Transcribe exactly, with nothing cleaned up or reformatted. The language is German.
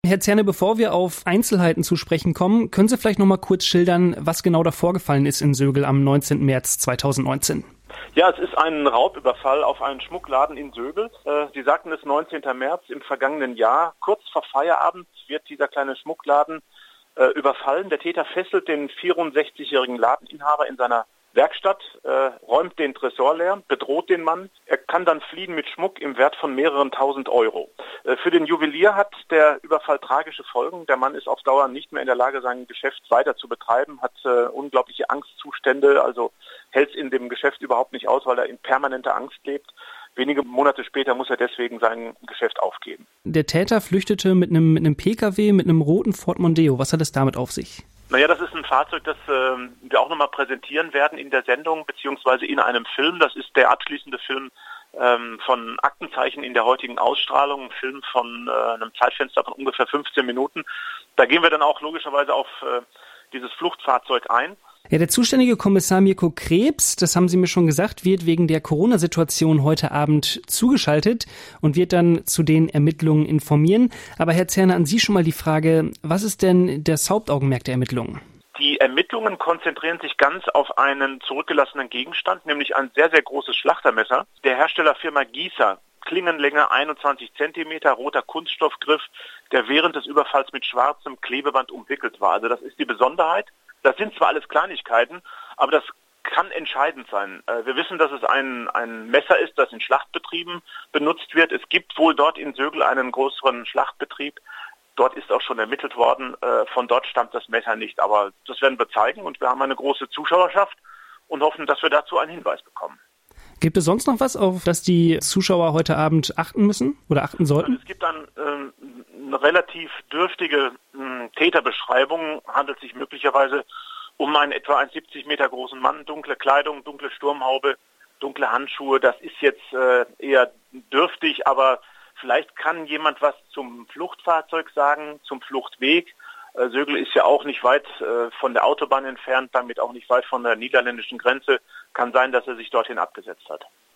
Herr Zerne, bevor wir auf Einzelheiten zu sprechen kommen, können Sie vielleicht noch mal kurz schildern, was genau da vorgefallen ist in Sögel am neunzehnten März zweitausendneunzehn? Ja, es ist ein Raubüberfall auf einen Schmuckladen in Sögel. Äh, Sie sagten es, neunzehnten März im vergangenen Jahr. Kurz vor Feierabend wird dieser kleine Schmuckladen äh, überfallen. Der Täter fesselt den vierundsechzigjährigen Ladeninhaber in seiner Werkstatt, äh, räumt den Tresor leer, bedroht den Mann. Er kann dann fliehen mit Schmuck im Wert von mehreren tausend Euro. Äh, für den Juwelier hat der Überfall tragische Folgen. Der Mann ist auf Dauer nicht mehr in der Lage, sein Geschäft weiter zu betreiben, hat äh, unglaubliche Angstzustände, also hält es in dem Geschäft überhaupt nicht aus, weil er in permanenter Angst lebt. Wenige Monate später muss er deswegen sein Geschäft aufgeben. Der Täter flüchtete mit einem, mit einem P K W, mit einem roten Ford Mondeo. Was hat es damit auf sich? Naja, das ist ein Fahrzeug, das äh, wir auch nochmal präsentieren werden in der Sendung, beziehungsweise in einem Film. Das ist der abschließende Film ähm, von Aktenzeichen in der heutigen Ausstrahlung, ein Film von äh, einem Zeitfenster von ungefähr fünfzehn Minuten. Da gehen wir dann auch logischerweise auf äh, dieses Fluchtfahrzeug ein. Ja, der zuständige Kommissar Mirko Krebs, das haben Sie mir schon gesagt, wird wegen der Corona-Situation heute Abend zugeschaltet und wird dann zu den Ermittlungen informieren. Aber Herr Zerne, an Sie schon mal die Frage, was ist denn das Hauptaugenmerk der Ermittlungen? Die Ermittlungen konzentrieren sich ganz auf einen zurückgelassenen Gegenstand, nämlich ein sehr, sehr großes Schlachtermesser. Der Herstellerfirma Gießer, Klingenlänge einundzwanzig Zentimeter, roter Kunststoffgriff, der während des Überfalls mit schwarzem Klebeband umwickelt war. Also das ist die Besonderheit. Das sind zwar alles Kleinigkeiten, aber das kann entscheidend sein. Wir wissen, dass es ein, ein Messer ist, das in Schlachtbetrieben benutzt wird. Es gibt wohl dort in Sögel einen größeren Schlachtbetrieb. Dort ist auch schon ermittelt worden. Von dort stammt das Messer nicht. Aber das werden wir zeigen und wir haben eine große Zuschauerschaft und hoffen, dass wir dazu einen Hinweis bekommen. Gibt es sonst noch was, auf das die Zuschauer heute Abend achten müssen oder achten sollten? Es gibt dann ähm, eine relativ dürftige äh, Täterbeschreibung. Handelt sich möglicherweise um einen etwa eins Komma siebzig Meter großen Mann, dunkle Kleidung, dunkle Sturmhaube, dunkle Handschuhe. Das ist jetzt äh, eher dürftig, aber vielleicht kann jemand was zum Fluchtfahrzeug sagen, zum Fluchtweg. Äh, Sögel ist ja auch nicht weit äh, von der Autobahn entfernt, damit auch nicht weit von der niederländischen Grenze. Kann sein, dass er sich dorthin abgesetzt hat.